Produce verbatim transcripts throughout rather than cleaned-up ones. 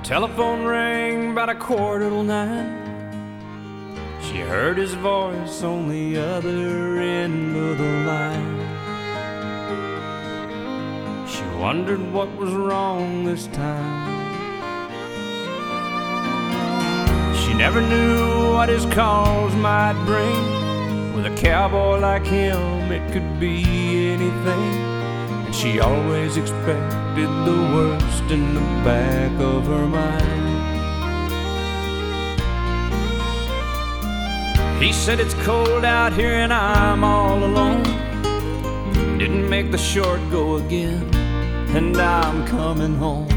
telephone rang about a quarter till nine. She heard his voice on the other end of the line. She wondered what was wrong this time. She never knew what his calls might bring. With a cowboy like him, it could be anything. And she always expected the worst in the back of her mind. He said it's cold out here and I'm all alone. Didn't make the short go again, and I'm coming home.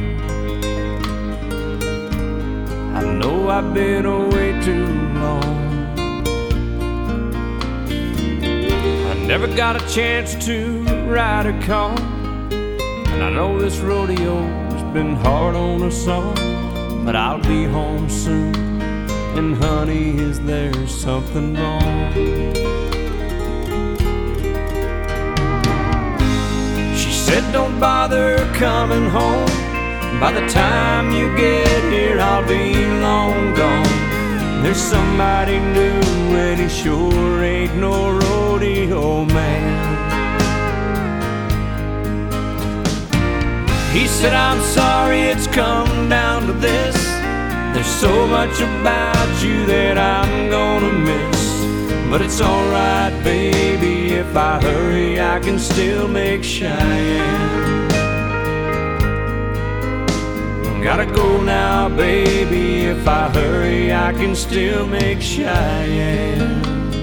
I know I've been away too long. I never got a chance to ride a car, and I know this rodeo's been hard on us all. But I'll be home soon, and honey, is there something wrong? She said don't bother coming home. By the time you get here, I'll be long gone. There's somebody new, and he sure ain't no rodeo man. He said, I'm sorry it's come down to this. There's so much about you that I'm gonna miss. But it's alright, baby, if I hurry, I can still make Cheyenne. Gotta go now, baby, if I hurry, I can still make Cheyenne.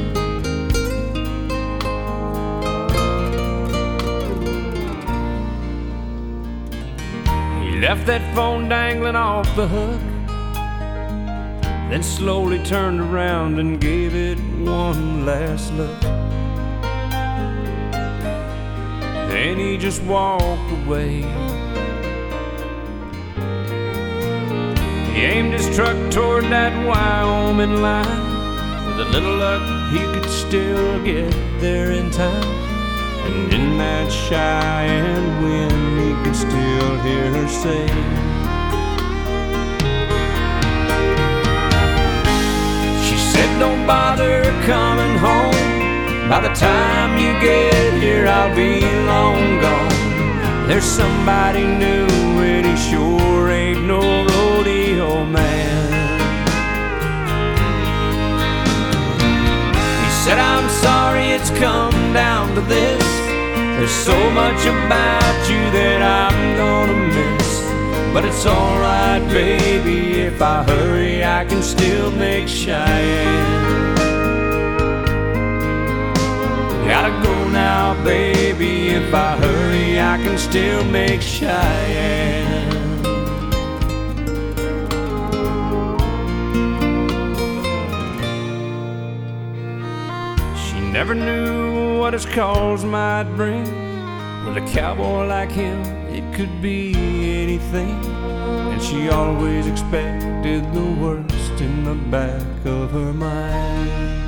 He left that phone dangling off the hook, then slowly turned around and gave it one last look. Then he just walked away. He aimed his truck toward that Wyoming line. With a little luck, he could still get there in time. And in that Cheyenne wind, he could still hear her say, she said, don't bother coming home. By the time you get here, I'll be long gone. There's somebody new, and he sure ain't no rodeo man. He said, I'm sorry it's come down to this. There's so much about you that I'm gonna miss. But it's alright, baby, if I hurry, I can still make Cheyenne. Gotta go now, baby, if I hurry, I can still make Cheyenne. She never knew what his calls might bring. With a cowboy like him, it could be anything. And she always expected the worst in the back of her mind.